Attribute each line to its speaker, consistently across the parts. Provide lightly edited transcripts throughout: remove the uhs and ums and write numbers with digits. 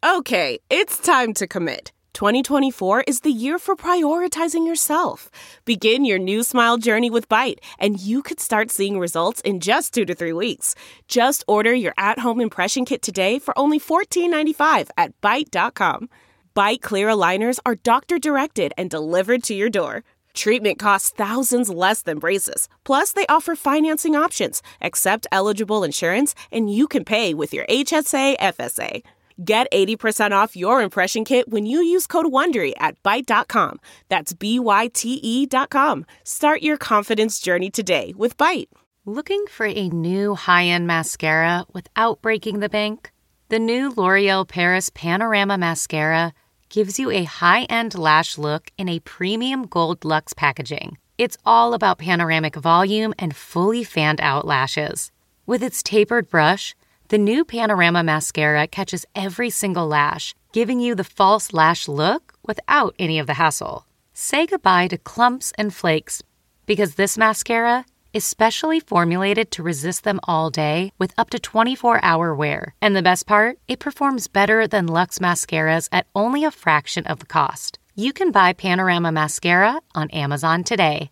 Speaker 1: Okay, it's time to commit. 2024 is the year for prioritizing yourself. Begin your new smile journey with Byte, and you could start seeing results in just 2 to 3 weeks. Just order your at-home impression kit today for only $14.95 at Byte.com. Byte Clear aligners are doctor-directed and delivered to your door. Treatment costs thousands less than braces. Plus, they offer financing options, accept eligible insurance, and you can pay with your HSA FSA. Get 80% off your impression kit when you use code WONDERY at Byte.com. That's BYTE.com. Start your confidence journey today with Byte.
Speaker 2: Looking for a new high-end mascara without breaking the bank? The new L'Oreal Paris Panorama Mascara gives you a high-end lash look in a premium gold luxe packaging. It's all about panoramic volume and fully fanned-out lashes. With its tapered brush, the new Panorama Mascara catches every single lash, giving you the false lash look without any of the hassle. Say goodbye to clumps and flakes, because this mascara is specially formulated to resist them all day with up to 24-hour wear. And the best part? It performs better than Luxe mascaras at only a fraction of the cost. You can buy Panorama Mascara on Amazon today.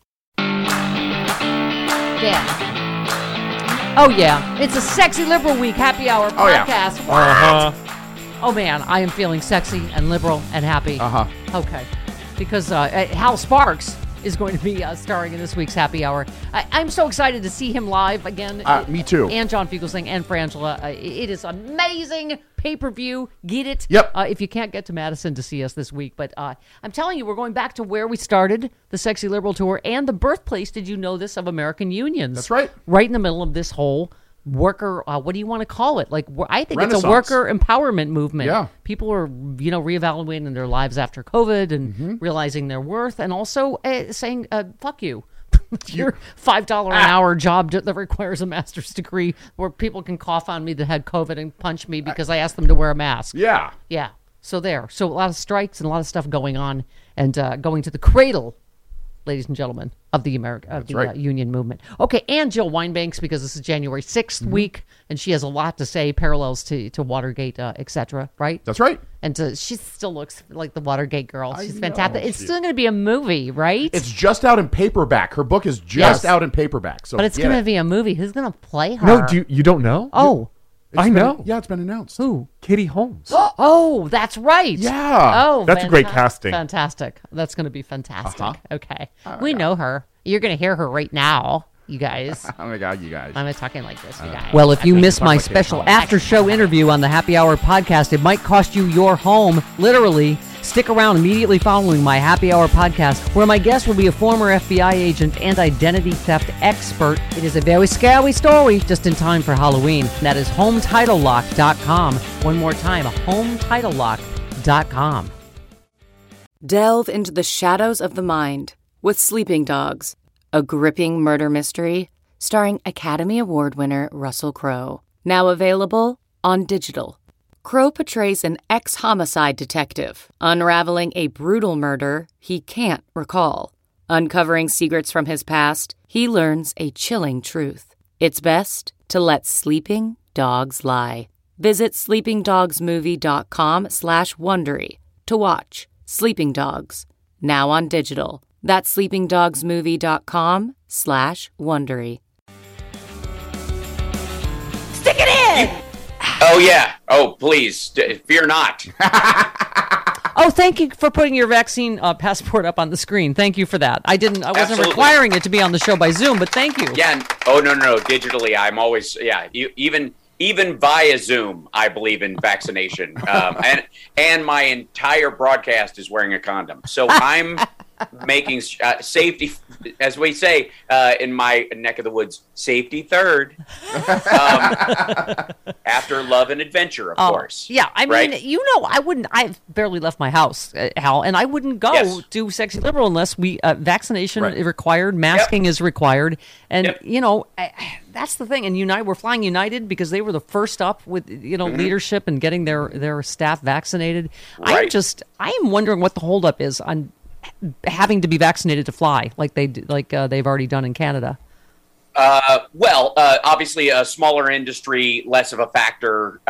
Speaker 3: Yeah. Oh, yeah. It's a Sexy Liberal Week happy hour podcast.
Speaker 4: Yeah.
Speaker 3: What? Oh, man. I am feeling sexy and liberal and happy. Okay. Because Hal Sparks is going to be starring in this week's happy hour. I'm so excited to see him live again.
Speaker 4: Me too.
Speaker 3: And John Fugelsang and Frangela. It is amazing. Pay-per-view. Get it?
Speaker 4: Yep.
Speaker 3: If you can't get to Madison to see us this week. But I'm telling you, we're going back to where we started, the Sexy Liberal Tour, and the birthplace, did you know this, of American unions.
Speaker 4: That's right.
Speaker 3: Right in the middle of this whole worker, what do you want to call it? Like, I think
Speaker 4: Renaissance.
Speaker 3: it's a worker empowerment movement.
Speaker 4: Yeah.
Speaker 3: People are, reevaluating their lives after COVID and realizing their worth, and also saying, fuck you. Your $5 an hour job that requires a master's degree where people can cough on me that had COVID and punch me because I asked them to wear a mask.
Speaker 4: Yeah.
Speaker 3: Yeah. So there. So a lot of strikes and a lot of stuff going on, and going to the cradle, ladies and gentlemen, of the union movement. Okay, and Jill Wine-Banks, because this is January 6th week, and she has a lot to say, parallels to Watergate, etc., right?
Speaker 4: That's right.
Speaker 3: And she still looks like the Watergate girl. She's
Speaker 4: know.
Speaker 3: fantastic. It's still going to be a movie, right?
Speaker 4: It's just out in paperback. Her book is just out in paperback. So
Speaker 3: but it's going to be a movie. Who's going to play her?
Speaker 5: No, you don't know?
Speaker 3: Oh.
Speaker 5: I know.
Speaker 4: Yeah, it's been announced.
Speaker 3: Who?
Speaker 5: Katie Holmes.
Speaker 3: Oh, that's right.
Speaker 4: Yeah.
Speaker 3: Oh,
Speaker 5: That's a great casting.
Speaker 3: Fantastic. That's going to be fantastic. Okay. We know her. You're going to hear her right now, you guys.
Speaker 4: Oh my God, you guys.
Speaker 3: I'm not talking like this, you guys.
Speaker 6: Well, if you missed my special after-show interview on the Happy Hour podcast, it might cost you your home, literally. Stick around immediately following my Happy Hour podcast, where my guest will be a former FBI agent and identity theft expert. It is a very scary story, just in time for Halloween. That is HomeTitleLock.com. One more time, HomeTitleLock.com.
Speaker 2: Delve into the shadows of the mind with Sleeping Dogs, a gripping murder mystery starring Academy Award winner Russell Crowe. Now available on digital. Crowe portrays an ex-homicide detective unraveling a brutal murder he can't recall. Uncovering secrets from his past, he learns a chilling truth. It's best to let sleeping dogs lie. Visit sleepingdogsmovie.com/Wondery to watch Sleeping Dogs, now on digital. That's sleepingdogsmovie.com/Wondery.
Speaker 3: Stick it in!
Speaker 7: Oh, yeah. Oh, please. Fear not.
Speaker 3: Oh, thank you for putting your vaccine passport up on the screen. Thank you for that. I wasn't
Speaker 7: Absolutely.
Speaker 3: requiring it to be on the show by Zoom, but thank you.
Speaker 7: Yeah. Oh, no. Digitally, I'm always, even via Zoom, I believe in vaccination. And my entire broadcast is wearing a condom. So I'm making safety, as we say in my neck of the woods, safety third. After love and adventure, of course.
Speaker 3: Yeah, I mean,
Speaker 7: right?
Speaker 3: I've barely left my house, Hal, and I wouldn't go do Sexy Liberal unless vaccination is required, masking is required, and, that's the thing. And United, we're flying United because they were the first up with, leadership and getting their staff vaccinated.
Speaker 7: Right.
Speaker 3: I am wondering what the holdup is on having to be vaccinated to fly, like they've already done in Canada.
Speaker 7: Obviously a smaller industry, less of a factor.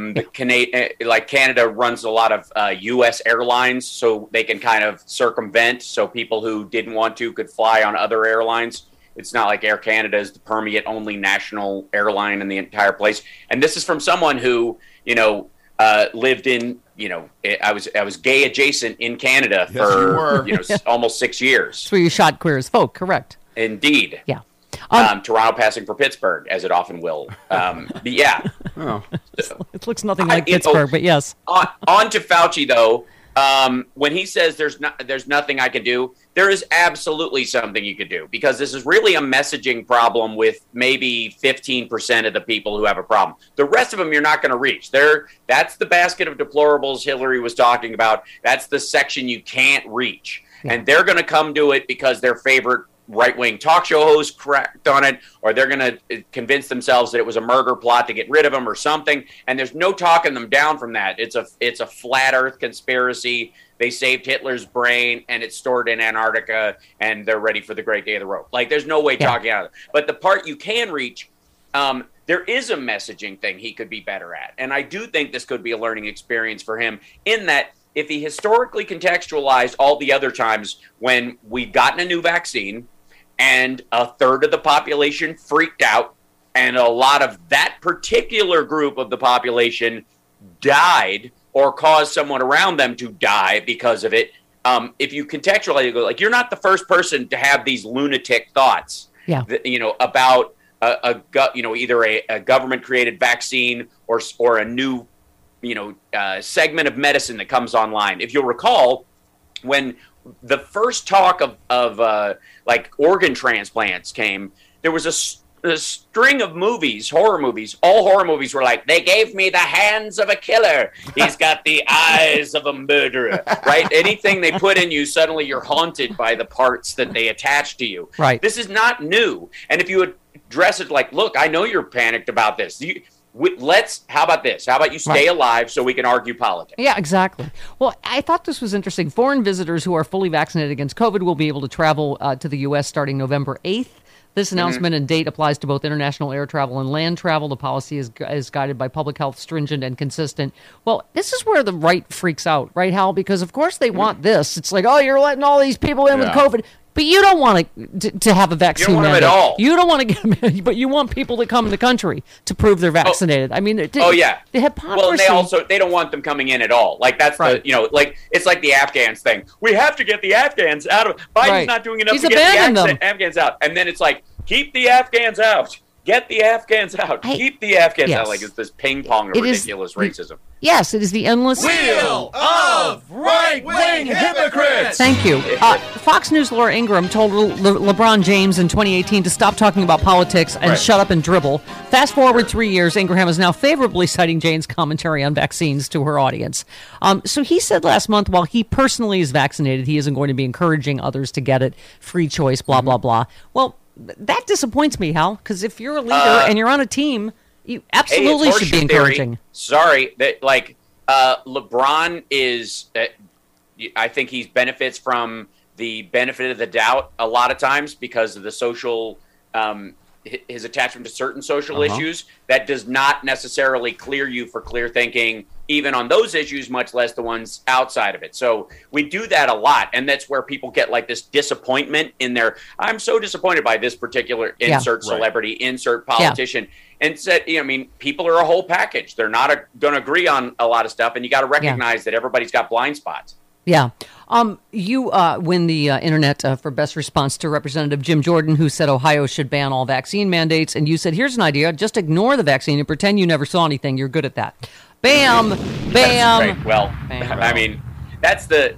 Speaker 7: Canada runs a lot of U.S. airlines, so they can kind of circumvent. So people who didn't want to could fly on other airlines. It's not like Air Canada is the permeate only national airline in the entire place. And this is from someone who, lived in, I was gay adjacent in Canada for almost 6 years.
Speaker 3: That's where you shot Queer as Folk, correct?
Speaker 7: Indeed.
Speaker 3: Yeah.
Speaker 7: Toronto passing for Pittsburgh, as it often will. But yeah.
Speaker 3: Oh. It looks nothing like Pittsburgh, but yes.
Speaker 7: On to Fauci, though. When he says there's nothing I can do, there is absolutely something you could do, because this is really a messaging problem with maybe 15% of the people who have a problem. The rest of them you're not going to reach. That's the basket of deplorables Hillary was talking about. That's the section you can't reach. Yeah. And they're going to come to it because their favorite right-wing talk show host cracked on it, or they're going to convince themselves that it was a murder plot to get rid of them or something. And there's no talking them down from that. It's a flat earth conspiracy. They saved Hitler's brain and it's stored in Antarctica and they're ready for the great day of the road. Like, there's no way talking out of it. But the part you can reach, there is a messaging thing he could be better at. And I do think this could be a learning experience for him, in that if he historically contextualized all the other times when we'd gotten a new vaccine and a third of the population freaked out and a lot of that particular group of the population died or caused someone around them to die because of it. If you contextualize it, like, you're not the first person to have these lunatic thoughts, about either a government created vaccine or a new segment of medicine that comes online. If you'll recall, when the first talk of organ transplants came, there was a string of movies, horror movies. All horror movies were like, they gave me the hands of a killer. He's got the eyes of a murderer, right? Anything they put in you, suddenly you're haunted by the parts that they attach to you.
Speaker 3: Right.
Speaker 7: This is not new. And if you address it like, look, I know you're panicked about this. How about this? How about you stay alive so we can argue politics?
Speaker 3: Yeah, exactly. Well, I thought this was interesting. Foreign visitors who are fully vaccinated against COVID will be able to travel to the U.S. starting November 8th. This announcement and date applies to both international air travel and land travel. The policy is guided by public health, stringent and consistent. Well, this is where the right freaks out, right, Hal? Because, of course, they want this. It's like, oh, you're letting all these people in with COVID. But you don't want to have a vaccine.
Speaker 7: You don't want them at all.
Speaker 3: You don't want to get them, but you want people to come in the country to prove they're vaccinated. I mean, the hypocrisy.
Speaker 7: Well, and they don't want them coming in at all. Like, that's right. It's like the Afghans thing. We have to get the Afghans out of. Biden's not doing enough to get the Afghans out, and then it's like, keep the Afghans out. Get the Afghans out. Keep the Afghans out. Like, it's this ping pong of ridiculous racism.
Speaker 3: Yes, it is the endless
Speaker 8: wheel of right-wing hypocrites.
Speaker 3: Thank you. Fox News' Laura Ingraham told LeBron James in 2018 to stop talking about politics and shut up and dribble. Fast forward 3 years, Ingraham is now favorably citing James' commentary on vaccines to her audience. So he said last month, while he personally is vaccinated, he isn't going to be encouraging others to get it. Free choice, blah, blah, blah. Well, that disappoints me, Hal, because if you're a leader and you're on a team, you absolutely should be encouraging.
Speaker 7: Sorry, that LeBron is. I think he benefits from the benefit of the doubt a lot of times because of the social, his attachment to certain social issues. That does not necessarily clear you for clear thinking, even on those issues, much less the ones outside of it. So we do that a lot, and that's where people get like this disappointment in their. I'm so disappointed by this particular insert celebrity, insert politician. And said, people are a whole package. They're not going to agree on a lot of stuff, and you got to recognize that everybody's got blind spots.
Speaker 3: Yeah. You win the internet for best response to Representative Jim Jordan, who said Ohio should ban all vaccine mandates. And you said, here's an idea. Just ignore the vaccine and pretend you never saw anything. You're good at that. Bam. Bam.
Speaker 7: That's great. Well,
Speaker 3: bam.
Speaker 7: I mean, that's the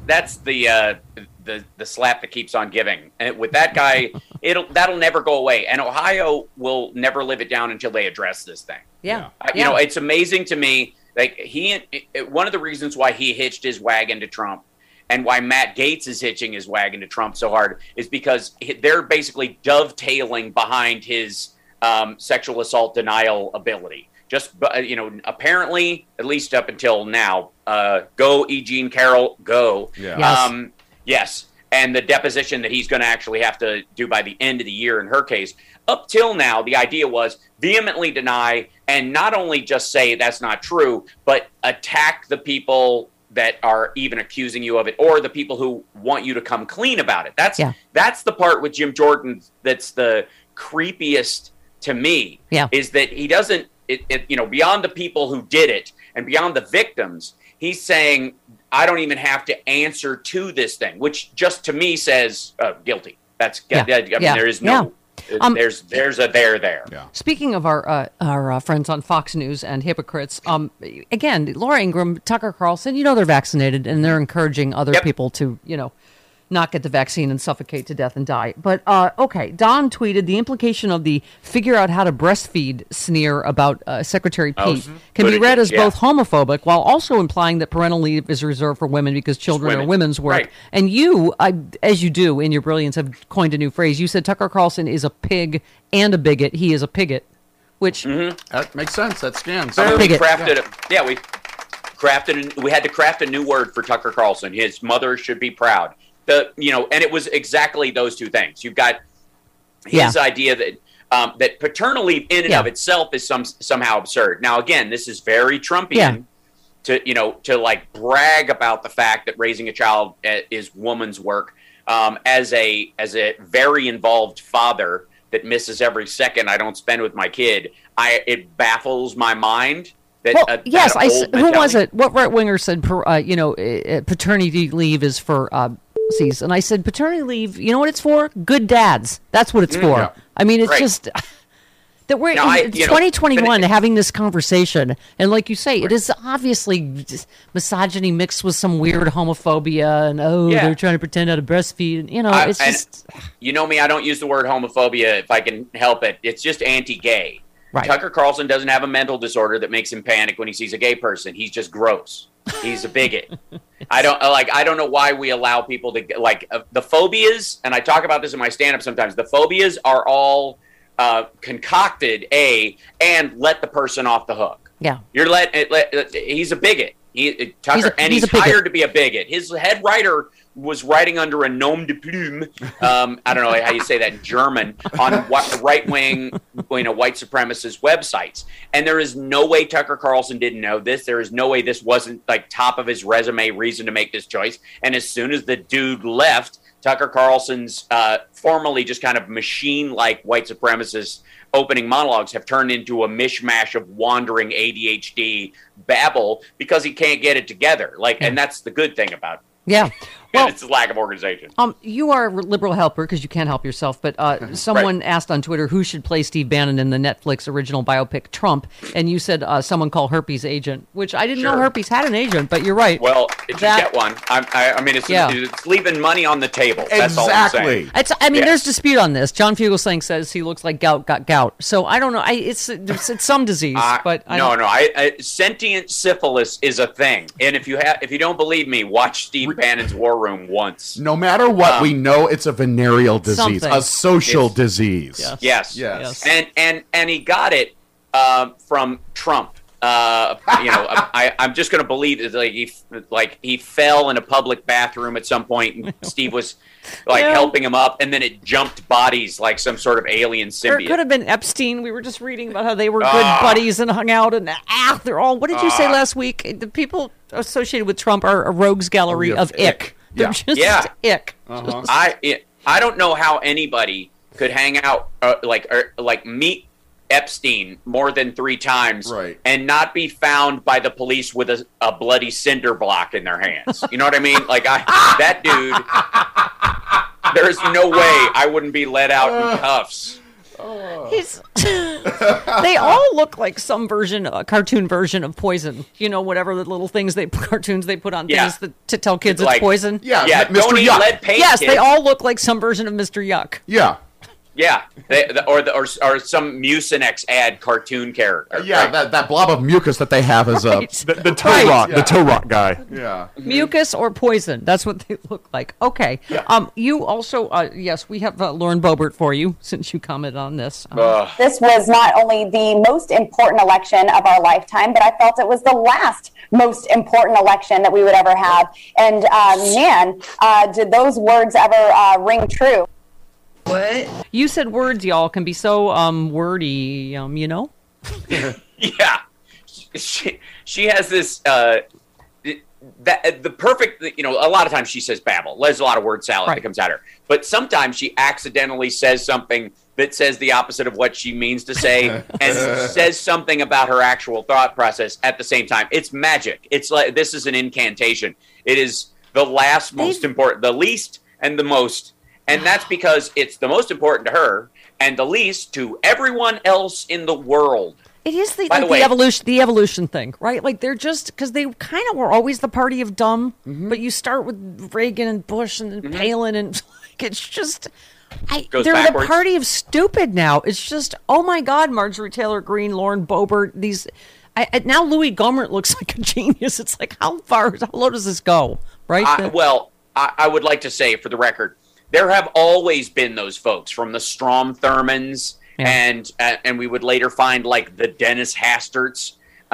Speaker 7: slap that keeps on giving. And with that guy, that'll never go away. And Ohio will never live it down until they address this thing.
Speaker 3: Yeah.
Speaker 7: It's amazing to me. Like, one of the reasons why he hitched his wagon to Trump and why Matt Gaetz is hitching his wagon to Trump so hard is because they're basically dovetailing behind his sexual assault denial ability. Just, apparently, at least up until now, go E. Jean Carroll, go.
Speaker 3: Yeah.
Speaker 7: Yes. and the deposition that he's going to actually have to do by the end of the year in her case. Up till now, the idea was vehemently deny and not only just say that's not true, but attack the people that are even accusing you of it, or the people who want you to come clean about it. That's the part with Jim Jordan that's the creepiest to me. Is that he doesn't, beyond the people who did it and beyond the victims, he's saying, I don't even have to answer to this thing, which just to me says guilty. That's there is no. There's a there.
Speaker 3: Yeah. Speaking of our friends on Fox News and hypocrites, again, Laura Ingraham, Tucker Carlson, they're vaccinated and they're encouraging other people to, not get the vaccine and suffocate to death and die. But, okay, Don tweeted the implication of the figure out how to breastfeed sneer about Secretary Pete can be read as both homophobic while also implying that parental leave is reserved for women because children are women's work. Right. And you, as you do in your brilliance, have coined a new phrase. You said Tucker Carlson is a pig and a bigot. He is a pigot, which...
Speaker 4: That makes sense. That scans.
Speaker 7: We had to craft a new word for Tucker Carlson. His mother should be proud. And it was exactly those two things. You've got his idea that that paternal leave in and of itself is somehow absurd. Now, again, this is very Trumpian to like brag about the fact that raising a child is woman's work. As a very involved father that misses every second I don't spend with my kid, it baffles my mind.
Speaker 3: Who was it? What right winger said? Paternity leave is for. And I said, paternity leave, you know what it's for? Good dads. That's what it's for. Yeah. I mean, it's just that we're in 2021 having this conversation. And like you say, it is obviously misogyny mixed with some weird homophobia. And, they're trying to pretend how to breastfeed. It's just...
Speaker 7: You know me, I don't use the word homophobia if I can help it. It's just anti-gay.
Speaker 3: Right.
Speaker 7: Tucker Carlson doesn't have a mental disorder that makes him panic when he sees a gay person. He's just gross. He's a bigot. I don't know why we allow people to the phobias, and I talk about this in my stand-up sometimes. The phobias are all concocted, and let the person off the hook.
Speaker 3: Yeah,
Speaker 7: he's a bigot. He's hired to be a bigot. His head writer was writing under a nom de plume. I don't know how you say that in German on right-wing, white supremacist websites. And there is no way Tucker Carlson didn't know this. There is no way this wasn't like top of his resume reason to make this choice. And as soon as the dude left, Tucker Carlson's formerly just kind of machine-like white supremacist opening monologues have turned into a mishmash of wandering ADHD babble because he can't get it together. And that's the good thing about it.
Speaker 3: Yeah. Well,
Speaker 7: it's a lack of organization.
Speaker 3: You are a liberal helper because you can't help yourself. But someone asked on Twitter who should play Steve Bannon in the Netflix original biopic Trump, and you said someone called Herpes Agent, which I didn't know Herpes had an agent. But you're right.
Speaker 7: Well, it should get one. It's leaving money on the table. That's all I'm saying.
Speaker 3: There's dispute on this. John Fugelsang says he looks like gout got gout. So I don't know. It's some disease, but
Speaker 7: sentient syphilis is a thing. And if you don't believe me, watch Steve Bannon's War Room once.
Speaker 4: No matter what, we know it's a venereal disease, a social disease.
Speaker 7: Yes. And he got it from Trump. I'm just going to believe that he fell in a public bathroom at some point, and Steve was helping him up, and then it jumped bodies like some sort of alien symbiote.
Speaker 3: Or it could have been Epstein. We were just reading about how they were good buddies and hung out, and they're all. What did you say last week? The people associated with Trump are a rogues gallery of ick. They're just ick.
Speaker 7: Uh-huh. I don't know how anybody could hang out meet Epstein more than 3 times and not be found by the police with a bloody cinder block in their hands. You know what I mean? That dude, there's no way I wouldn't be let out in cuffs.
Speaker 3: They all look like some cartoon version of Poison. Whatever the little cartoons they put on things to tell kids it's poison.
Speaker 4: Yeah,
Speaker 7: Mr.
Speaker 4: Yuck.
Speaker 7: Lead paint,
Speaker 3: yes,
Speaker 7: kids.
Speaker 3: They all look like some version of Mr. Yuck.
Speaker 4: Yeah.
Speaker 7: Yeah, or some Mucinex ad cartoon character.
Speaker 4: Yeah,
Speaker 7: right?
Speaker 4: that blob of mucus that they have is
Speaker 5: the toe rot, the toe rot guy.
Speaker 4: Yeah,
Speaker 3: mucus or poison. That's what they look like. Okay. Yeah. You also, yes, we have Lauren Boebert for you since you commented on this.
Speaker 9: This was not only the most important election of our lifetime, but I felt it was the last most important election that we would ever have. And man, did those words ever ring true?
Speaker 3: What? You said words, y'all, can be so wordy, you know?
Speaker 7: Yeah. She has this the perfect, a lot of times she says babble. There's a lot of word salad that comes at her. But sometimes she accidentally says something that says the opposite of what she means to say and says something about her actual thought process at the same time. It's magic. It's like this is an incantation. It is the most important, the least and the most. And that's because it's the most important to her and the least to everyone else in the world.
Speaker 3: It is the evolution thing, right? Like they're just because they kind of were always the party of dumb, but you start with Reagan and Bush and then Palin, and like it's just they're backwards. The party of stupid now. It's just oh my God, Marjorie Taylor Greene, Lauren Boebert, these. Now Louis Gohmert looks like a genius. It's like how low does this go, right?
Speaker 7: I would like to say for the record. There have always been those folks from the Strom Thurmonds, and we would later find like the Dennis Hasterts.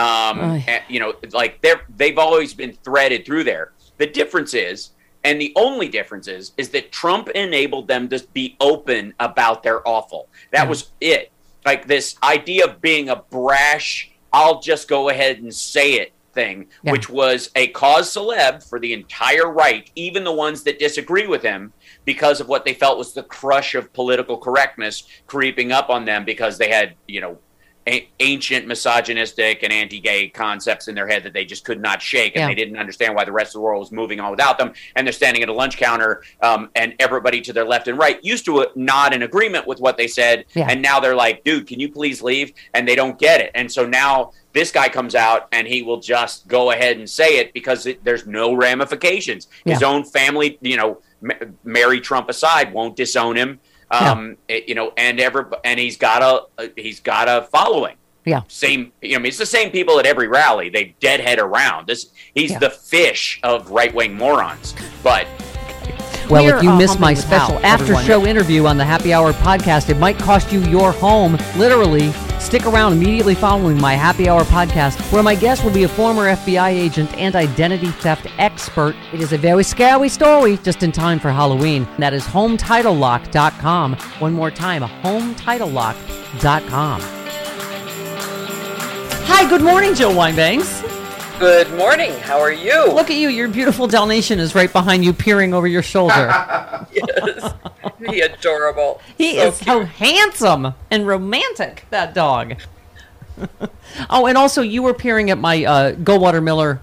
Speaker 7: They've always been threaded through there. The difference is, and the only difference is that Trump enabled them to be open about their awful. That was it. Like this idea of being a brash, I'll just go ahead and say it thing, which was a cause célèbre for the entire right, even the ones that disagree with him, because of what they felt was the crush of political correctness creeping up on them because they had, ancient misogynistic and anti-gay concepts in their head that they just could not shake, and they didn't understand why the rest of the world was moving on without them. And they're standing at a lunch counter, and everybody to their left and right used to nod in agreement with what they said, and now they're like, dude, can you please leave? And they don't get it. And so now this guy comes out and he will just go ahead and say it because there's no ramifications. His own family, Mary Trump aside, won't disown him. And he's got a following. Yeah. Same. It's the same people at every rally. They deadhead around. He's the fish of right-wing morons. But
Speaker 6: well, if you missed my special after-show interview on the Happy Hour podcast, it might cost you your home, literally. Stick around immediately following my Happy Hour podcast, where my guest will be a former FBI agent and identity theft expert. It is a very scary story, just in time for Halloween. That is HomeTitleLock.com. One more time, HomeTitleLock.com. Hi, good morning, Jill Wine-Banks.
Speaker 10: Good morning. How are you?
Speaker 3: Look at you. Your beautiful Dalmatian is right behind you, peering over your shoulder.
Speaker 10: Yes. He's adorable.
Speaker 3: He is so handsome and romantic, that dog. Oh, and also you were peering at my Goldwater Miller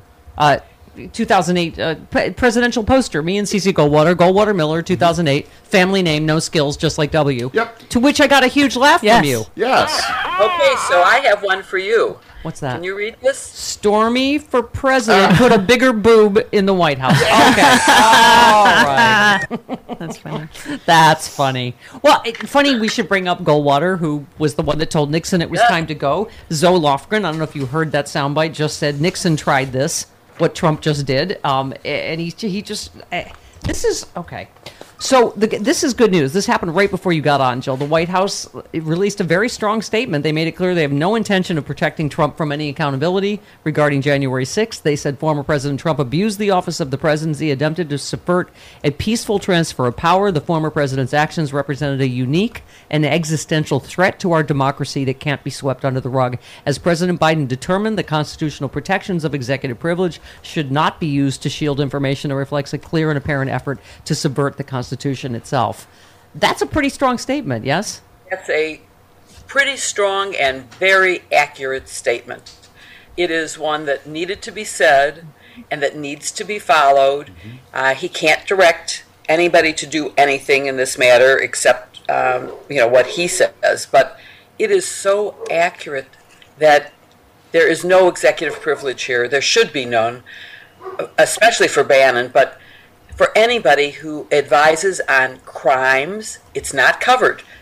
Speaker 3: 2008 presidential poster. Me and Cece Goldwater Miller, 2008. Family name, no skills, just like W.
Speaker 4: Yep.
Speaker 3: To which I got a huge laugh from you.
Speaker 4: Yes.
Speaker 10: Okay, so I have one for you.
Speaker 3: What's that?
Speaker 10: Can you read this?
Speaker 3: Stormy for president put a bigger boob in the White House. Okay. All right. That's funny. That's funny. Well, funny we should bring up Goldwater, who was the one that told Nixon it was time to go. Zoe Lofgren, I don't know if you heard that soundbite, just said Nixon tried this, what Trump just did. And he just... this is... Okay. So this is good news. This happened right before you got on, Jill. The White House released a very strong statement. They made it clear they have no intention of protecting Trump from any accountability regarding January 6th. They said former President Trump abused the office of the presidency, attempted to subvert a peaceful transfer of power. The former president's actions represented a unique and existential threat to our democracy that can't be swept under the rug. As President Biden determined, the constitutional protections of executive privilege should not be used to shield information that reflects a clear and apparent effort to subvert the Constitution itself. That's a pretty strong statement, yes?
Speaker 10: That's a pretty strong and very accurate statement. It is one that needed to be said and that needs to be followed. He can't direct anybody to do anything in this matter except what he says. But it is so accurate that there is no executive privilege here. There should be none, especially for Bannon, but for anybody who advises on crimes, it's not covered.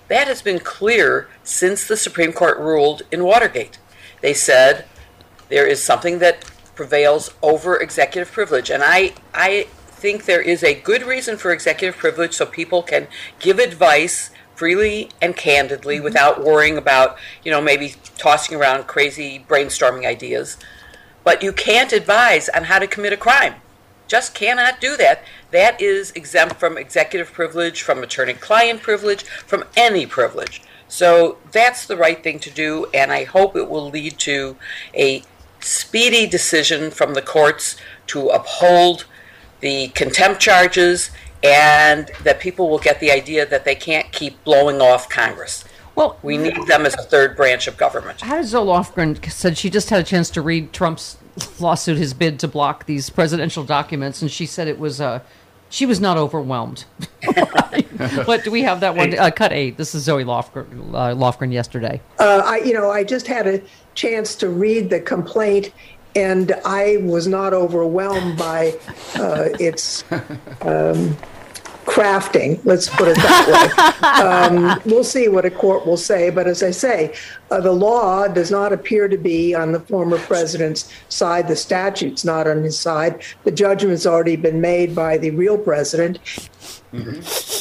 Speaker 10: That has been clear since the Supreme Court ruled in Watergate. They said there is something that prevails over executive privilege. And I think there is a good reason for executive privilege so people can give advice freely and candidly without worrying about, maybe tossing around crazy brainstorming ideas. But you can't advise on how to commit a crime. Just cannot do that. That is exempt from executive privilege, from attorney-client privilege, from any privilege. So that's the right thing to do, and I hope it will lead to a speedy decision from the courts to uphold the contempt charges, and that people will get the idea that they can't keep blowing off Congress.
Speaker 3: Well,
Speaker 10: we need them as a third branch of government.
Speaker 3: Hannah Zoe Lofgren said she just had a chance to read Trump's lawsuit, his bid to block these presidential documents, and she said it was she was not overwhelmed. But do we have that one? Cut 8. This is Zoe Lofgren yesterday.
Speaker 11: I just had a chance to read the complaint, and I was not overwhelmed by its crafting, let's put it that way. We'll see what a court will say, but as I say, the law does not appear to be on the former president's side. The statute's not on his side. The judgment's already been made by the real president.
Speaker 10: I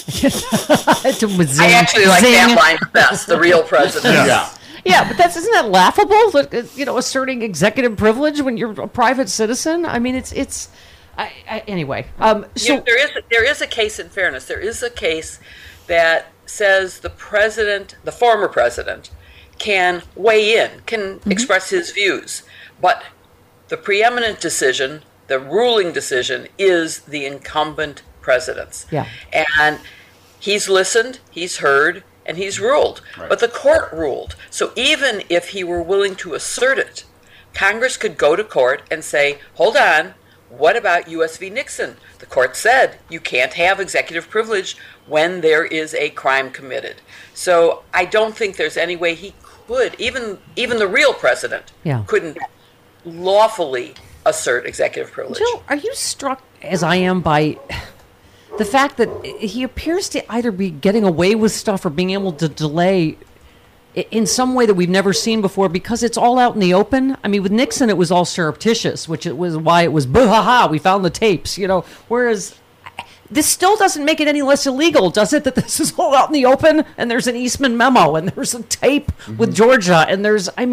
Speaker 10: actually like that line best, the real president.
Speaker 3: Yeah, but isn't that laughable? Asserting executive privilege when you're a private citizen? I mean, it's anyway. So
Speaker 10: there is a case, in fairness, there is a case that says the former president, can weigh in, can express his views, but the preeminent decision, the ruling decision, is the incumbent president's.
Speaker 3: Yeah.
Speaker 10: And he's listened, he's heard, and he's ruled. Right. But the court ruled. So even if he were willing to assert it, Congress could go to court and say, hold on, what about U.S. v. Nixon? The court said you can't have executive privilege when there is a crime committed. So I don't think there's any way he could, even the real president, couldn't lawfully assert executive privilege.
Speaker 3: Jill, are you struck, as I am, by the fact that he appears to either be getting away with stuff or being able to delay in some way that we've never seen before because it's all out in the open? I mean, with Nixon, it was all surreptitious, which it was why it was boo-ha-ha, we found the tapes, whereas this still doesn't make it any less illegal, does it, that this is all out in the open and there's an Eastman memo and there's a tape with Georgia and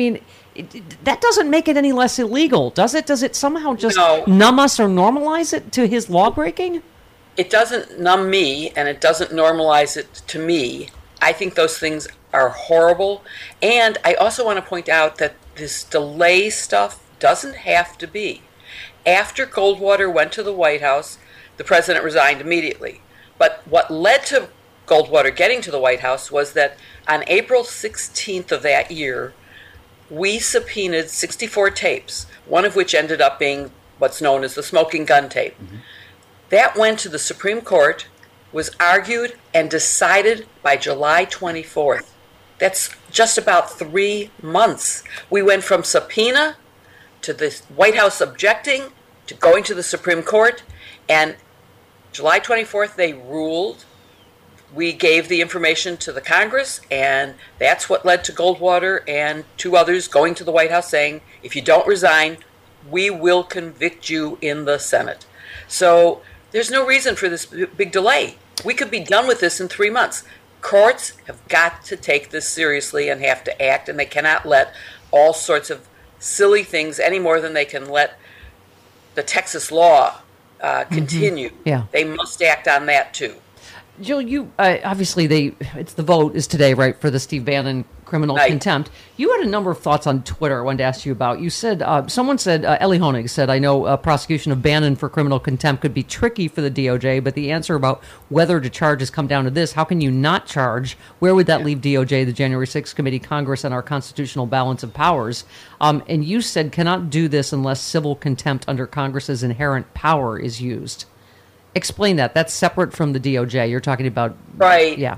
Speaker 3: that doesn't make it any less illegal, does it? Does it somehow just numb us or normalize it to his law-breaking?
Speaker 10: It doesn't numb me, and it doesn't normalize it to me. I think those things are horrible. And I also want to point out that this delay stuff doesn't have to be. After Goldwater went to the White House, the president resigned immediately. But what led to Goldwater getting to the White House was that on April 16th of that year, we subpoenaed 64 tapes, one of which ended up being what's known as the smoking gun tape. That went to the Supreme Court, was argued and decided by July 24th. That's just about 3 months. We went from subpoena to the White House objecting to going to the Supreme Court, and July 24th they ruled. We gave the information to the Congress, and that's what led to Goldwater and 2 others going to the White House saying, if you don't resign, we will convict you in the Senate. So there's no reason for this big delay. We could be done with this in 3 months. Courts have got to take this seriously and have to act, and they cannot let all sorts of silly things any more than they can let the Texas law continue.
Speaker 3: Yeah.
Speaker 10: They must act on that too.
Speaker 3: Jill, you obviously it's the vote is today, right, for the Steve Bannon criminal contempt. You had a number of thoughts on Twitter I wanted to ask you about. You said, someone said, Ellie Honig said, I know prosecution of Bannon for criminal contempt could be tricky for the DOJ, but the answer about whether to charge has come down to this. How can you not charge? Where would that leave DOJ, the January 6th committee, Congress, and our constitutional balance of powers? And you said cannot do this unless civil contempt under Congress's inherent power is used. Explain that. That's separate from the DOJ. You're talking about...
Speaker 10: Right.
Speaker 3: Yeah.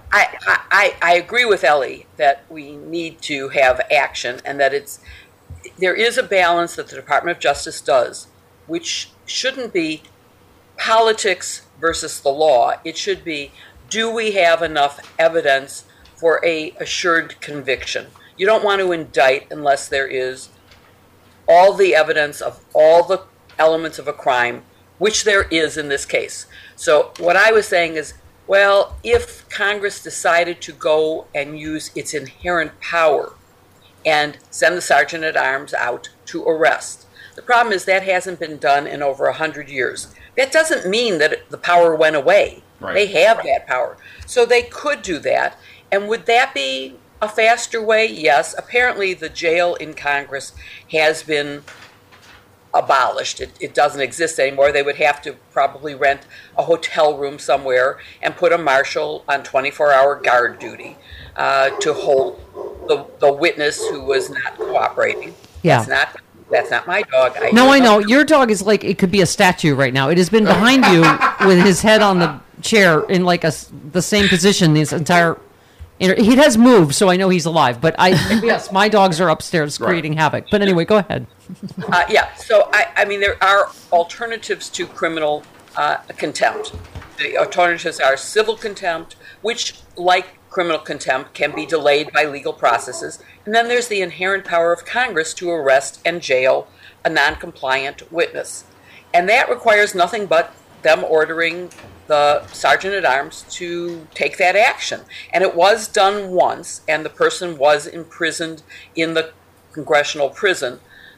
Speaker 10: I agree with Ellie that we need to have action and that there is a balance that the Department of Justice does, which shouldn't be politics versus the law. It should be, do we have enough evidence for a assured conviction. You don't want to indict unless there is all the evidence of all the elements of a crime, which there is in this case. So what I was saying is, well, if Congress decided to go and use its inherent power and send the sergeant at arms out to arrest, the problem is that hasn't been done in over 100 years. That doesn't mean that the power went away. Right. They have that power. So they could do that. And would that be a faster way? Yes. Apparently the jail in Congress has been abolished. It doesn't exist anymore. They would have to probably rent a hotel room somewhere and put a marshal on 24-hour guard duty to hold the witness who was not cooperating.
Speaker 3: Yeah.
Speaker 10: That's not my dog.
Speaker 3: I know. Your dog is like, it could be a statue right now. It has been behind you with his head on the chair in like the same position this entire... He has moved, so I know he's alive. But yes, my dogs are upstairs creating havoc. But anyway, go ahead.
Speaker 10: So I mean, there are alternatives to criminal contempt. The alternatives are civil contempt, which, like criminal contempt, can be delayed by legal processes. And then there's the inherent power of Congress to arrest and jail a non-compliant witness. And that requires nothing but them ordering the sergeant at arms to take that action. And it was done once, and the person was imprisoned in the congressional prison.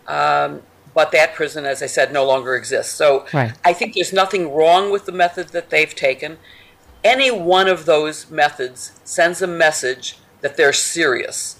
Speaker 10: But that prison, as I said, no longer exists. So I think there's nothing wrong with the method that they've taken. Any one of those methods sends a message that they're serious.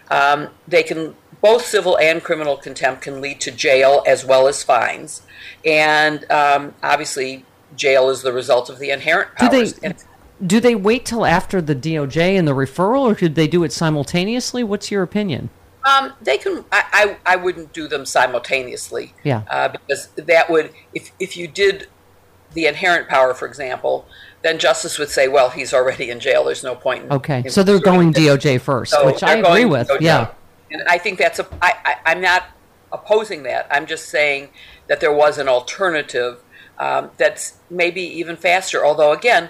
Speaker 10: They can, both civil and criminal contempt can lead to jail as well as fines. And obviously, jail is the result of the inherent powers.
Speaker 3: Do they wait till after the DOJ and the referral, or should they do it simultaneously? What's your opinion?
Speaker 10: They can. I wouldn't do them simultaneously.
Speaker 3: Yeah.
Speaker 10: Because that would, if you did the inherent power, for example, then justice would say, well, he's already in jail. There's no point.
Speaker 3: Okay. So they're going DOJ first, which I agree with. DOJ. Yeah.
Speaker 10: And I think that's I'm not opposing that. I'm just saying that there was an alternative that's maybe even faster. Although, again,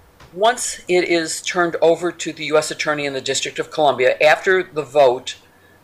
Speaker 10: once it is turned over to the U.S. Attorney in the District of Columbia, after the vote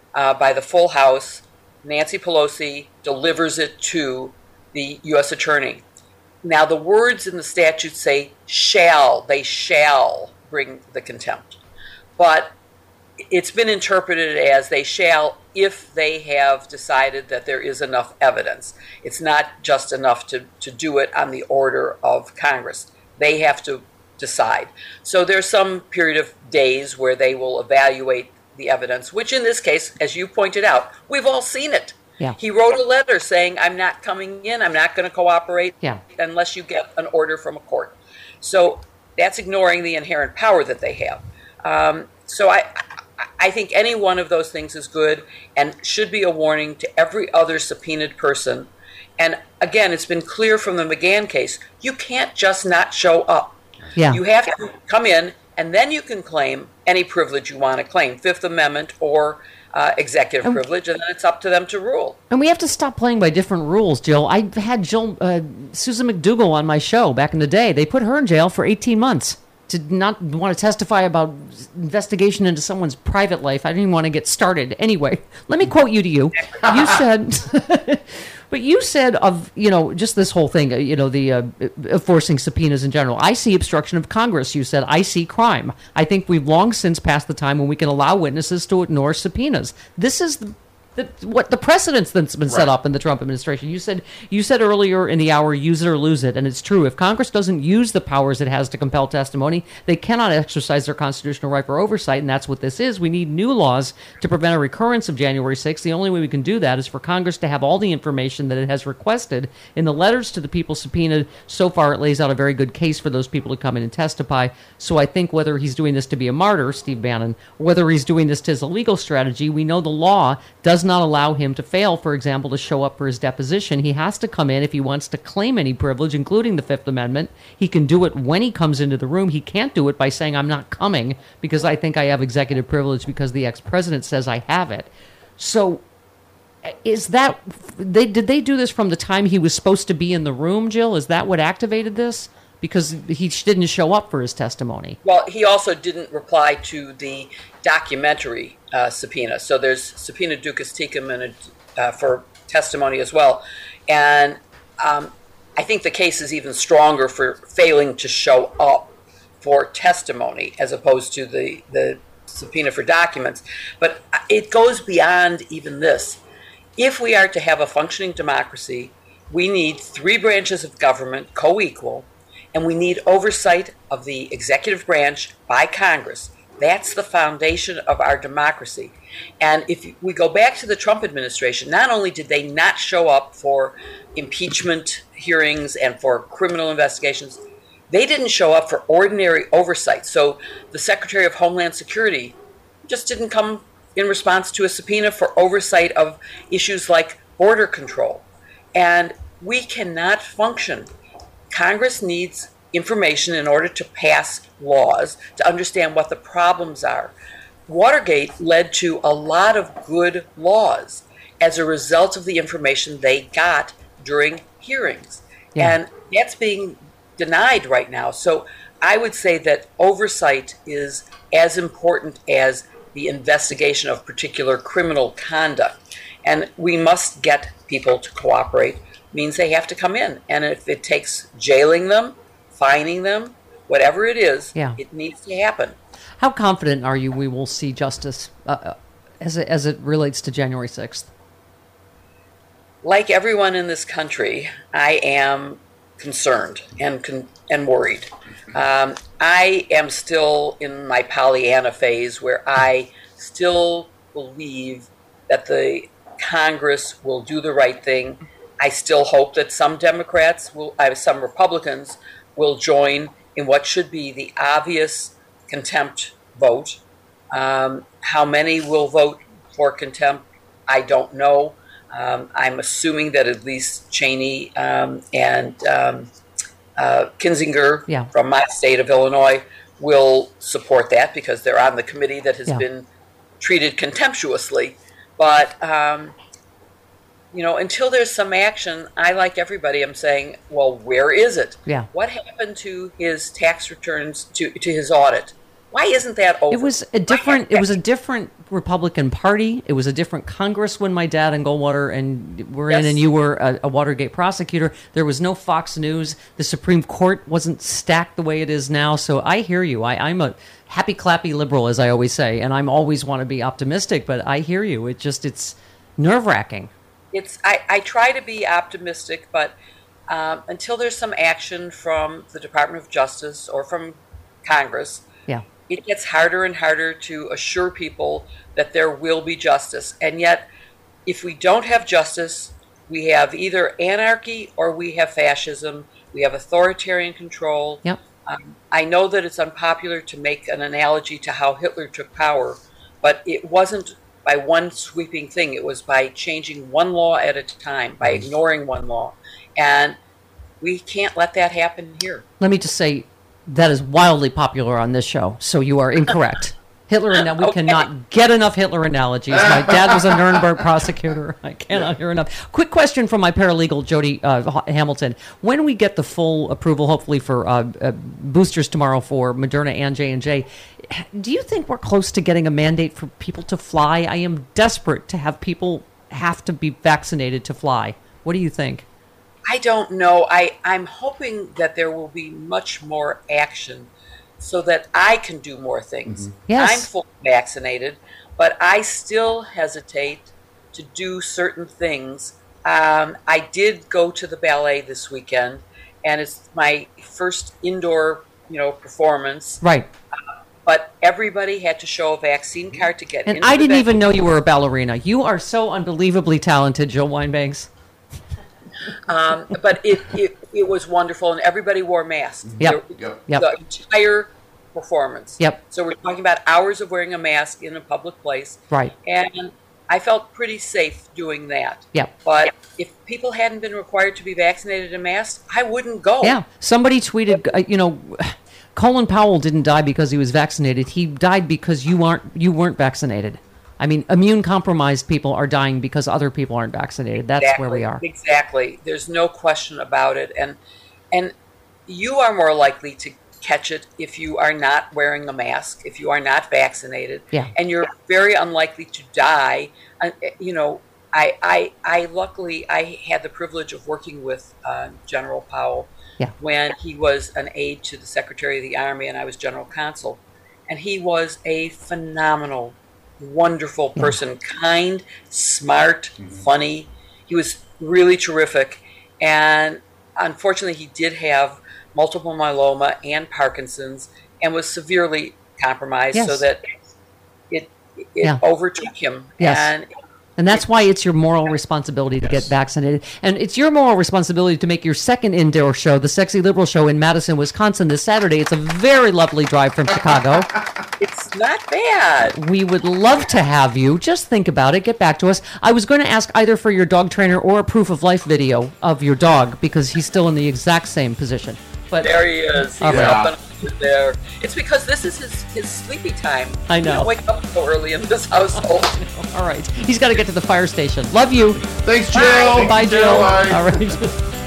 Speaker 10: by the full House, Nancy Pelosi delivers it to the U.S. Attorney. Now, the words in the statute say they shall bring the contempt. But it's been interpreted as they shall if they have decided that there is enough evidence. It's not just enough to do it on the order of Congress. They have to decide. So there's some period of days where they will evaluate the evidence, which in this case, as you pointed out, we've all seen it.
Speaker 3: Yeah.
Speaker 10: He wrote a letter saying, I'm not coming in, I'm not going to cooperate unless you get an order from a court. So that's ignoring the inherent power that they have. So I think any one of those things is good and should be a warning to every other subpoenaed person. And again, it's been clear from the McGahn case, you can't just not show up.
Speaker 3: Yeah.
Speaker 10: You have to come in, and then you can claim any privilege you want to claim, Fifth Amendment or executive privilege, and then it's up to them to rule.
Speaker 3: And we have to stop playing by different rules, Jill. I had Susan McDougal on my show back in the day. They put her in jail for 18 months to not want to testify about investigation into someone's private life. I didn't even want to get started. Anyway, let me quote you to you. You said... But you said of, just this whole thing, the enforcing subpoenas in general. I see obstruction of Congress. You said, I see crime. I think we've long since passed the time when we can allow witnesses to ignore subpoenas. This is what the precedent's that's been set up in the Trump administration. You said earlier in the hour, use it or lose it. And it's true. If Congress doesn't use the powers it has to compel testimony, they cannot exercise their constitutional right for oversight. And that's what this is. We need new laws to prevent a recurrence of January 6th. The only way we can do that is for Congress to have all the information that it has requested. In the letters to the people subpoenaed, so far it lays out a very good case for those people to come in and testify. So I think whether he's doing this to be a martyr, Steve Bannon, or whether he's doing this as a legal strategy, we know the law does not allow him to fail, for example, to show up for his deposition. He has to come in if he wants to claim any privilege, including the Fifth Amendment. He can do it when he comes into the room. He can't do it by saying, I'm not coming because I think I have executive privilege because the ex-president says I have it. So is that... Did they do this from the time he was supposed to be in the room, Jill? Is that what activated this? because he didn't show up for his testimony.
Speaker 10: Well, he also didn't reply to the documentary subpoena. So there's subpoena ducis tecum for testimony as well. And I think the case is even stronger for failing to show up for testimony as opposed to the subpoena for documents. But it goes beyond even this. If we are to have a functioning democracy, we need 3 branches of government co-equal, and we need oversight of the executive branch by Congress. That's the foundation of our democracy. And if we go back to the Trump administration, not only did they not show up for impeachment hearings and for criminal investigations, they didn't show up for ordinary oversight. So the Secretary of Homeland Security just didn't come in response to a subpoena for oversight of issues like border control. And we cannot function. Congress needs information in order to pass laws, to understand what the problems are. Watergate led to a lot of good laws as a result of the information they got during hearings. Yeah. And that's being denied right now. So I would say that oversight is as important as the investigation of particular criminal conduct. And we must get people to cooperate. It means they have to come in. And if it takes jailing them, fining them, whatever it is, it needs to happen.
Speaker 3: How confident are you we will see justice as it relates to January 6th?
Speaker 10: Like everyone in this country, I am concerned and worried. I am still in my Pollyanna phase where I still believe that the Congress will do the right thing. I still hope that some some Republicans will join in what should be the obvious contempt vote. How many will vote for contempt, I don't know. I'm assuming that at least Cheney and Kinzinger from my state of Illinois will support that because they're on the committee that has been treated contemptuously. But until there's some action, I, like everybody, am saying, well, where is it?
Speaker 3: Yeah.
Speaker 10: What happened to his tax returns, to his audit? Why isn't that over?
Speaker 3: It was a different Republican Party. It was a different Congress when my dad and Goldwater were in, and you were a Watergate prosecutor. There was no Fox News. The Supreme Court wasn't stacked the way it is now. So I hear you. I'm a happy, clappy liberal, as I always say, and I'm always want to be optimistic. But I hear you. It's nerve-wracking.
Speaker 10: I try to be optimistic, but until there's some action from the Department of Justice or from Congress, it gets harder and harder to assure people that there will be justice. And yet, if we don't have justice, we have either anarchy or we have fascism. We have authoritarian control.
Speaker 3: Yep.
Speaker 10: I know that it's unpopular to make an analogy to how Hitler took power, but it wasn't by one sweeping thing. It was by changing one law at a time, by ignoring one law. And we can't let that happen here.
Speaker 3: Let me just say, that is wildly popular on this show, so you are incorrect. Hitler, and we cannot get enough Hitler analogies. My dad was a Nuremberg prosecutor. I cannot hear enough. Quick question from my paralegal, Jody Hamilton. When we get the full approval, hopefully for boosters tomorrow for Moderna and J&J, do you think we're close to getting a mandate for people to fly? I am desperate to have people have to be vaccinated to fly. What do you think?
Speaker 10: I don't know. I'm hoping that there will be much more action so that I can do more things.
Speaker 3: Mm-hmm. Yes.
Speaker 10: I'm fully vaccinated, but I still hesitate to do certain things. I did go to the ballet this weekend, and it's my first indoor, performance.
Speaker 3: Right.
Speaker 10: But everybody had to show a vaccine card to get in.
Speaker 3: And I didn't even know you were a ballerina. You are so unbelievably talented, Jill Wine-Banks.
Speaker 10: But it was wonderful, and everybody wore masks.
Speaker 3: Yep.
Speaker 10: The entire performance.
Speaker 3: Yep.
Speaker 10: So we're talking about hours of wearing a mask in a public place.
Speaker 3: Right.
Speaker 10: And I felt pretty safe doing that.
Speaker 3: Yep.
Speaker 10: But if people hadn't been required to be vaccinated and masked, I wouldn't go.
Speaker 3: Yeah. Somebody tweeted, Colin Powell didn't die because he was vaccinated. He died because you weren't vaccinated. I mean, immune-compromised people are dying because other people aren't vaccinated. That's where we are.
Speaker 10: Exactly. There's no question about it. And you are more likely to catch it if you are not wearing a mask, if you are not vaccinated, and you're very unlikely to die. I luckily had the privilege of working with General Powell when he was an aide to the Secretary of the Army and I was General Counsel, and he was a phenomenal, wonderful person, kind, smart, funny. He was really terrific, and unfortunately, he did have multiple myeloma and Parkinson's, and was severely compromised, so that it overtook him.
Speaker 6: And that's why it's your moral responsibility to get vaccinated. And it's your moral responsibility to make your second indoor show, the Sexy Liberal Show in Madison, Wisconsin this Saturday. It's a very lovely drive from Chicago.
Speaker 10: It's not bad.
Speaker 6: We would love to have you. Just think about it. Get back to us. I was going to ask either for your dog trainer or a proof of life video of your dog because he's still in the exact same position. But
Speaker 10: there he is. He's up and there. It's because this is his sleepy time.
Speaker 6: I know.
Speaker 10: You don't wake up so early in this household.
Speaker 6: All right. He's got to get to the fire station. Love you.
Speaker 4: Thanks, Jill.
Speaker 6: Bye, Jill. Bye. All right.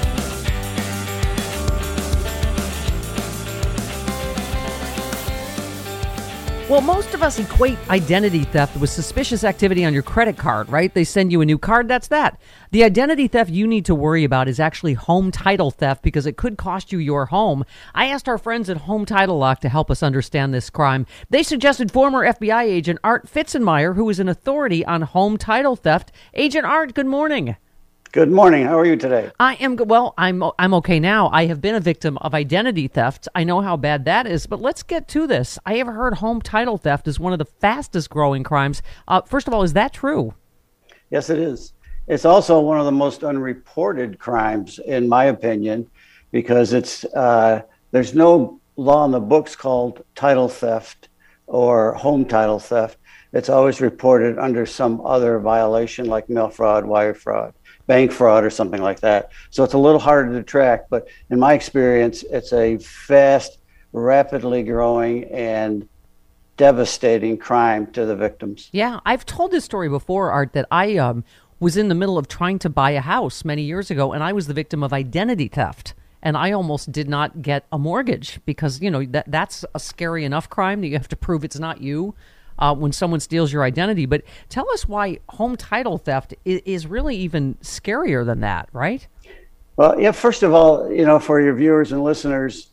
Speaker 6: Well, most of us equate identity theft with suspicious activity on your credit card, right? They send you a new card, that's that. The identity theft you need to worry about is actually home title theft because it could cost you your home. I asked our friends at Home Title Lock to help us understand this crime. They suggested former FBI agent Art Fitzenmeyer, who is an authority on home title theft. Agent Art, good morning.
Speaker 12: Good morning. How are you today?
Speaker 6: I am good. Well, I'm okay now. I have been a victim of identity theft. I know how bad that is, but let's get to this. I have heard home title theft is one of the fastest growing crimes. First of all, is that true?
Speaker 12: Yes, it is. It's also one of the most unreported crimes, in my opinion, because it's there's no law in the books called title theft or home title theft. It's always reported under some other violation like mail fraud, wire fraud, bank fraud, or something like that. So it's a little harder to track, but in my experience, it's a fast, rapidly growing, and devastating crime to the victims.
Speaker 6: Yeah, I've told this story before, Art, that I was in the middle of trying to buy a house many years ago, and I was the victim of identity theft. And I almost did not get a mortgage because, that's a scary enough crime that you have to prove it's not you. When someone steals your identity. But tell us why home title theft is really even scarier than that, right?
Speaker 12: Well, yeah, first of all, for your viewers and listeners,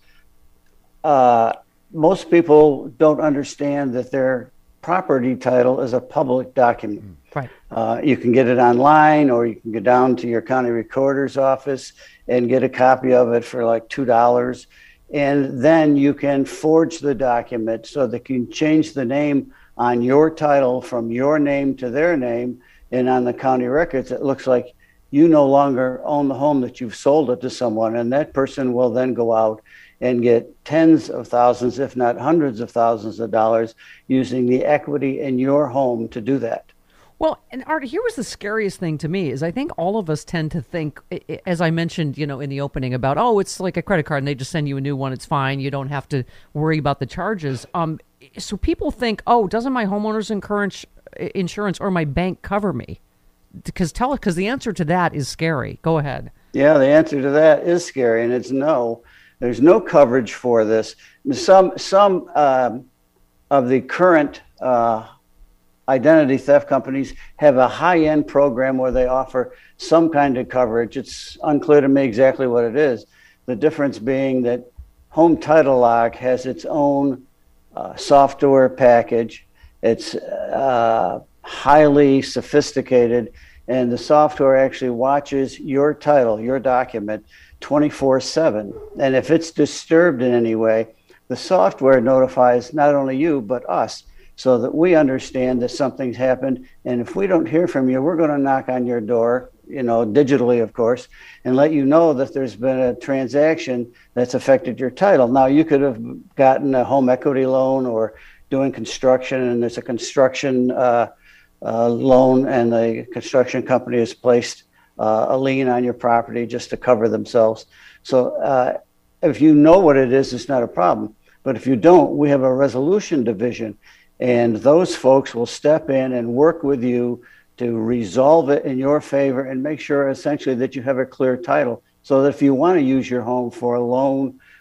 Speaker 12: most people don't understand that their property title is a public document.
Speaker 6: Right.
Speaker 12: You can get it online, or you can go down to your county recorder's office and get a copy of it for like $2. And then you can forge the document so that you can change the name on your title from your name to their name, and on the county records, it looks like you no longer own the home, that you've sold it to someone, and that person will then go out and get tens of thousands, if not hundreds of thousands of dollars using the equity in your home to do that.
Speaker 6: Well, and Art, here was the scariest thing to me is I think all of us tend to think, as I mentioned, in the opening about, it's like a credit card and they just send you a new one. It's fine. You don't have to worry about the charges. So people think, doesn't my homeowner's insurance or my bank cover me? Because the answer to that is scary. Go ahead.
Speaker 12: Yeah, the answer to that is scary, and it's no. There's no coverage for this. Some of the current identity theft companies have a high-end program where they offer some kind of coverage. It's unclear to me exactly what it is. The difference being that Home Title Lock has its own software package. It's highly sophisticated, and the software actually watches your title, your document, 24/7. And if it's disturbed in any way, the software notifies not only you, but us, so that we understand that something's happened. And if we don't hear from you, we're going to knock on your door, digitally, of course, and let you know that there's been a transaction that's affected your title. Now, you could have gotten a home equity loan or doing construction, and there's a construction loan, and the construction company has placed a lien on your property just to cover themselves. So if you know what it is, it's not a problem. But if you don't, we have a resolution division, and those folks will step in and work with you to resolve it in your favor and make sure essentially that you have a clear title, so that if you want to use your home for a loan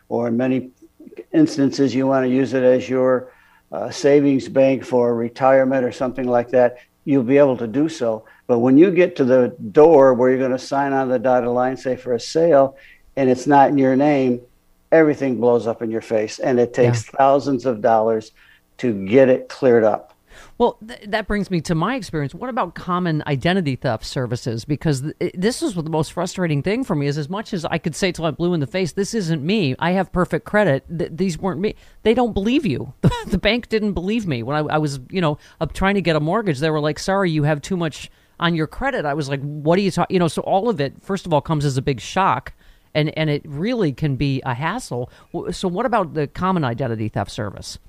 Speaker 12: or in many instances, you want to use it as your savings bank for retirement or something like that, you'll be able to do so. But when you get to the door where you're going to sign on the dotted line, say for a sale, and it's not in your name, everything blows up in your face. And it takes thousands of dollars to get it cleared up.
Speaker 3: Well, that brings me to my experience. What about common identity theft services? Because this is what the most frustrating thing for me is, as much as I could say till I'm blue in the face, this isn't me. I have perfect credit. These weren't me. They don't believe you. The bank didn't believe me. When I was, up trying to get a mortgage, they were like, sorry, you have too much on your credit. I was like, what are you talking? So all of it, first of all, comes as a big shock. And it really can be a hassle. So what about the common identity theft service?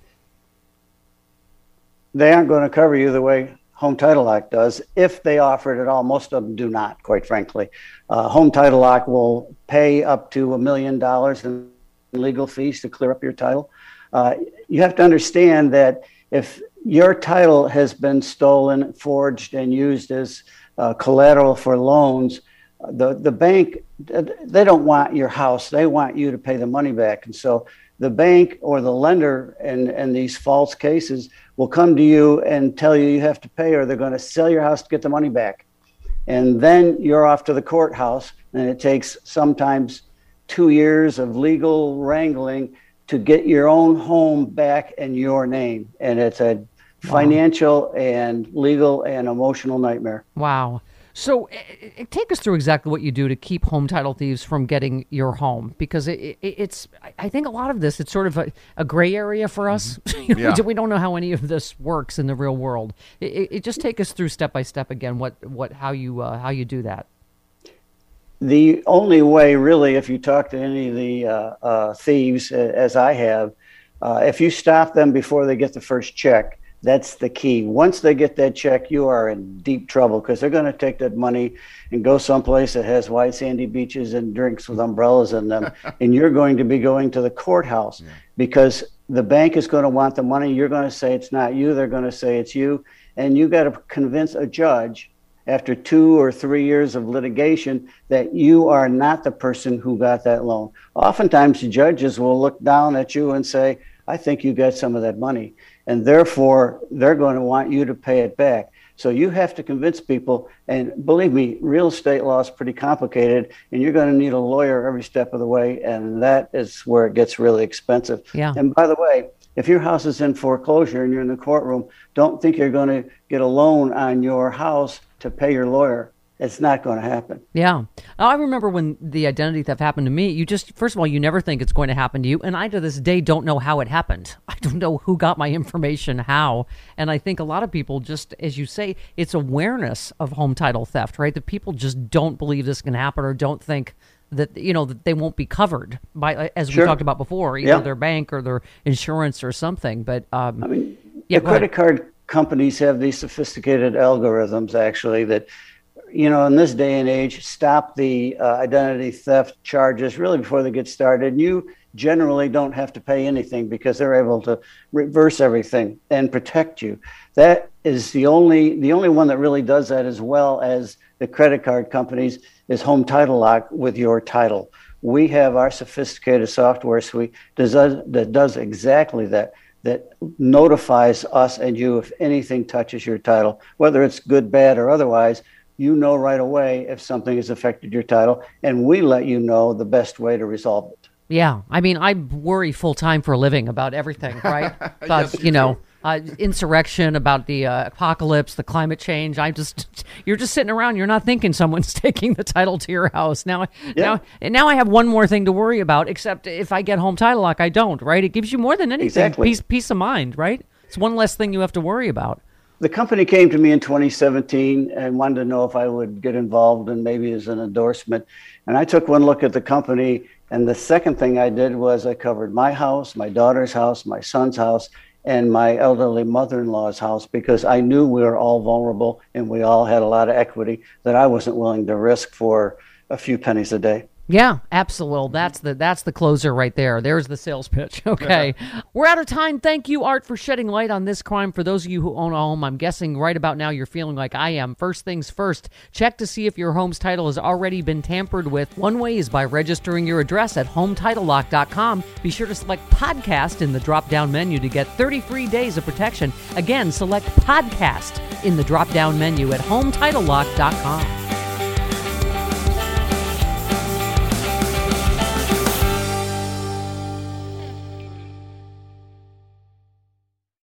Speaker 12: They aren't going to cover you the way Home Title Lock does, if they offer it at all. Most of them do not, quite frankly. Home Title Lock will pay up to $1 million in legal fees to clear up your title. You have to understand that if your title has been stolen, forged, and used as collateral for loans, the bank, they don't want your house. They want you to pay the money back. And so the bank or the lender in these false cases will come to you and tell you have to pay, or they're going to sell your house to get the money back. And then you're off to the courthouse, and it takes sometimes 2 years of legal wrangling to get your own home back in your name. And it's a financial and legal and emotional nightmare.
Speaker 3: Wow. So take us through exactly what you do to keep home title thieves from getting your home, because it's, I think a lot of this, it's sort of a gray area for us. We don't know how any of this works in the real world. It just take us through step by step again, how you do that.
Speaker 12: The only way, really, if you talk to any of the thieves, as I have, if you stop them before they get the first check, that's the key. Once they get that check, you are in deep trouble, because they're going to take that money and go someplace that has white sandy beaches and drinks with umbrellas in them. And you're going to be going to the courthouse because the bank is going to want the money. You're going to say it's not you. They're going to say it's you. And you got to convince a judge after 2 or 3 years of litigation that you are not the person who got that loan. Oftentimes, the judges will look down at you and say, I think you got some of that money. And therefore, they're going to want you to pay it back. So you have to convince people. And believe me, real estate law is pretty complicated, and you're going to need a lawyer every step of the way. And that is where it gets really expensive.
Speaker 3: Yeah.
Speaker 12: And by the way, if your house is in foreclosure and you're in the courtroom, don't think you're going to get a loan on your house to pay your lawyer. It's not going to happen.
Speaker 3: Yeah. I remember when the identity theft happened to me, first of all, you never think it's going to happen to you. And I, to this day, don't know how it happened. I don't know who got my information, how. And I think a lot of people, just as you say, it's awareness of home title theft, right? That people just don't believe this can happen, or don't think that, that they won't be covered by, as we talked about before, either their bank or their insurance or something. But
Speaker 12: the credit card companies have these sophisticated algorithms, actually, that, in this day and age, stop the identity theft charges really before they get started. And you generally don't have to pay anything because they're able to reverse everything and protect you. That is the only one that really does that, as well as the credit card companies, is Home Title Lock with your title. We have our sophisticated software suite that does exactly that notifies us and you if anything touches your title, whether it's good, bad, or otherwise. You know right away if something has affected your title, and we let you know the best way to resolve it.
Speaker 3: Yeah. I mean, I worry full time for a living about everything, right? About, insurrection, about the apocalypse, the climate change. You're just sitting around. You're not thinking someone's taking the title to your house. Now I have one more thing to worry about, except if I get Home Title Lock, I don't, right? It gives you more than anything.
Speaker 12: Exactly.
Speaker 3: Peace of mind, right? It's one less thing you have to worry about.
Speaker 12: The company came to me in 2017 and wanted to know if I would get involved and maybe as an endorsement. And I took one look at the company. And the second thing I did was I covered my house, my daughter's house, my son's house, and my elderly mother-in-law's house, because I knew we were all vulnerable and we all had a lot of equity that I wasn't willing to risk for a few pennies a day.
Speaker 6: Yeah, absolutely. That's the closer right there. There's the sales pitch. Okay. We're out of time. Thank you, Art, for shedding light on this crime. For those of you who own a home, I'm guessing right about now you're feeling like I am. First things first, check to see if your home's title has already been tampered with. One way is by registering your address at HometitleLock.com. Be sure to select podcast in the drop-down menu to get 30 free days of protection. Again, select podcast in the drop-down menu at HometitleLock.com.